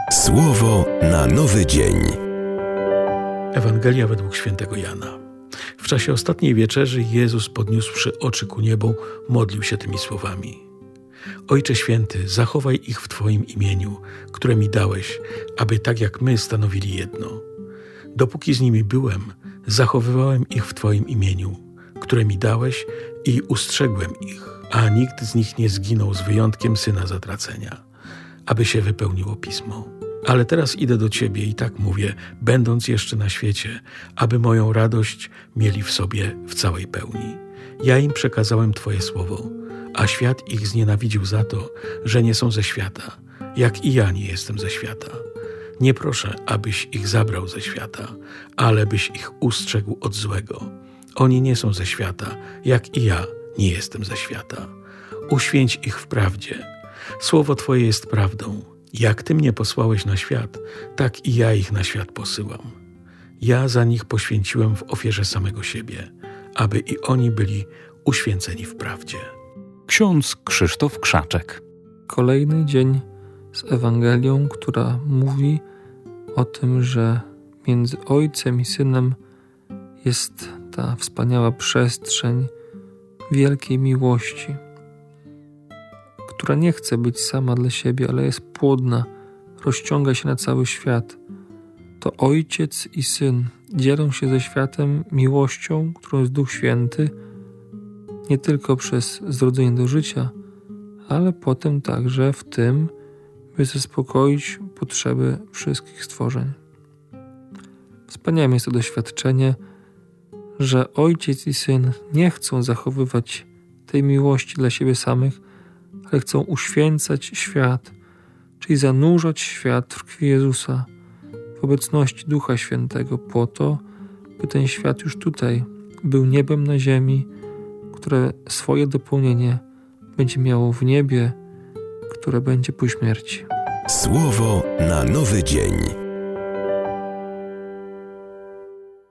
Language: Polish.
Słowo na nowy dzień. Ewangelia według świętego Jana. W czasie ostatniej wieczerzy Jezus, podniósłszy oczy ku niebu, modlił się tymi słowami: Ojcze Święty, zachowaj ich w Twoim imieniu, które mi dałeś, aby tak jak my stanowili jedno. Dopóki z nimi byłem, zachowywałem ich w Twoim imieniu, które mi dałeś, i ustrzegłem ich, a nikt z nich nie zginął z wyjątkiem syna zatracenia, aby się wypełniło Pismo. Ale teraz idę do Ciebie i tak mówię, będąc jeszcze na świecie, aby moją radość mieli w sobie w całej pełni. Ja im przekazałem Twoje słowo, a świat ich znienawidził za to, że nie są ze świata, jak i ja nie jestem ze świata. Nie proszę, abyś ich zabrał ze świata, ale byś ich ustrzegł od złego. Oni nie są ze świata, jak i ja nie jestem ze świata. Uświęć ich w prawdzie. Słowo Twoje jest prawdą. Jak Ty mnie posłałeś na świat, tak i ja ich na świat posyłam. Ja za nich poświęciłem w ofierze samego siebie, aby i oni byli uświęceni w prawdzie. Ksiądz Krzysztof Krzaczek. Kolejny dzień z Ewangelią, która mówi o tym, że między Ojcem i Synem jest ta wspaniała przestrzeń wielkiej miłości, która nie chce być sama dla siebie, ale jest płodna, rozciąga się na cały świat. To Ojciec i Syn dzielą się ze światem miłością, którą jest Duch Święty, nie tylko przez zrodzenie do życia, ale potem także w tym, by zaspokoić potrzeby wszystkich stworzeń. Wspaniałe jest to doświadczenie, że Ojciec i Syn nie chcą zachowywać tej miłości dla siebie samych, ale chcą uświęcać świat, czyli zanurzać świat w krwi Jezusa, w obecności Ducha Świętego, po to, by ten świat już tutaj był niebem na ziemi, które swoje dopełnienie będzie miało w niebie, które będzie po śmierci. Słowo na nowy dzień.